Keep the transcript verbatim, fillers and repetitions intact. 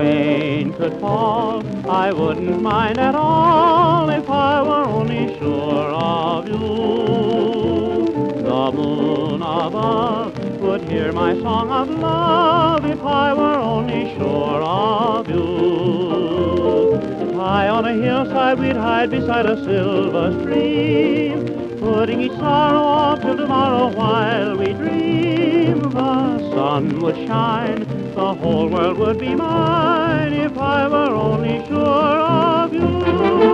rain could fall, I wouldn't mind at all if I were only sure of you. The moon above would hear my song of love if I were only sure of you. High on a hillside we'd hide beside a silver stream, putting each sorrow off till tomorrow while we dream. The sun would shine, the whole world would be mine if I were only sure of you.